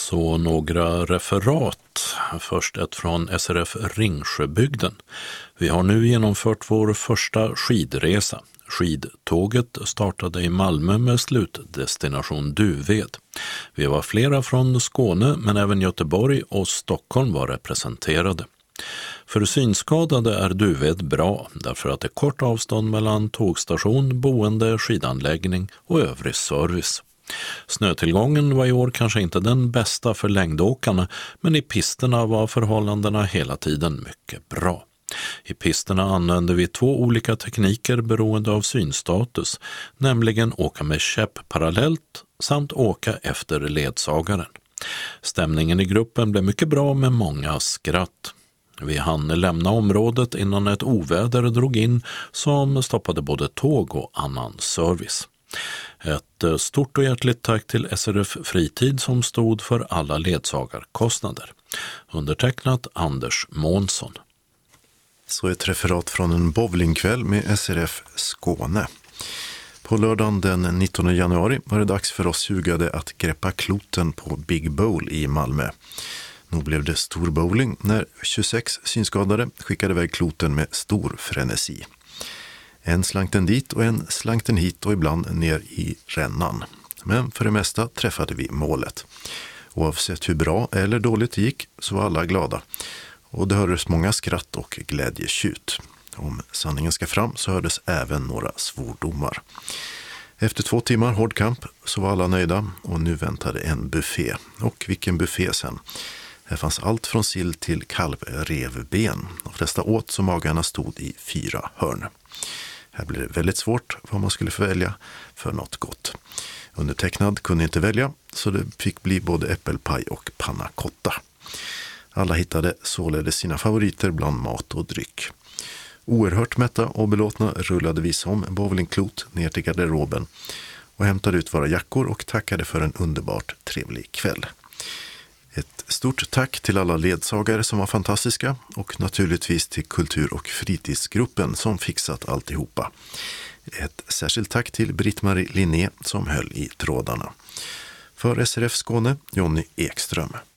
Så några referat. Först ett från SRF Ringsjöbygden. Vi har nu genomfört vår första skidresa. Skidtåget startade i Malmö med slutdestination Duved. Vi var flera från Skåne, men även Göteborg och Stockholm var representerade. För synskadade är Duved bra därför att det är kort avstånd mellan tågstation, boende, skidanläggning och övrig service. Snötillgången var i år kanske inte den bästa för längdåkarna, men i pisterna var förhållandena hela tiden mycket bra. I pisterna använde vi 2 olika tekniker beroende av synstatus, nämligen åka med käpp parallellt samt åka efter ledsagaren. Stämningen i gruppen blev mycket bra med många skratt. Vi hann lämna området innan ett oväder drog in som stoppade både tåg och annan service. Ett stort och hjärtligt tack till SRF Fritid som stod för alla ledsagarkostnader. Undertecknat Anders Månsson. Så ett referat från en bowlingkväll med SRF Skåne. På lördagen den 19 januari var det dags för oss hugade att greppa kloten på Big Bowl i Malmö. Nu blev det stor bowling när 26 synskadade skickade iväg kloten med stor frenesi. En slank den dit och en slank den hit och ibland ner i rännan. Men för det mesta träffade vi målet. Oavsett hur bra eller dåligt det gick så var alla glada. Och det hördes många skratt och glädjetjut. Om sanningen ska fram så hördes även några svordomar. Efter 2 timmar hård kamp så var alla nöjda och nu väntade en buffé. Och vilken buffé sen. Här fanns allt från sill till kalvrevben. De flesta åt så magarna stod i 4 hörn. Här blev det väldigt svårt vad man skulle få välja för något gott. Undertecknad kunde inte välja så det fick bli både äppelpaj och panna cotta. Alla hittade således sina favoriter bland mat och dryck. Oerhört mätta och belåtna rullade vi som bowlingklot ner till garderoben och hämtade ut våra jackor och tackade för en underbart trevlig kväll. Ett stort tack till alla ledsagare som var fantastiska och naturligtvis till kultur- och fritidsgruppen som fixat alltihopa. Ett särskilt tack till Britt-Marie Linné som höll i trådarna. För SRF Skåne, Jonny Ekström.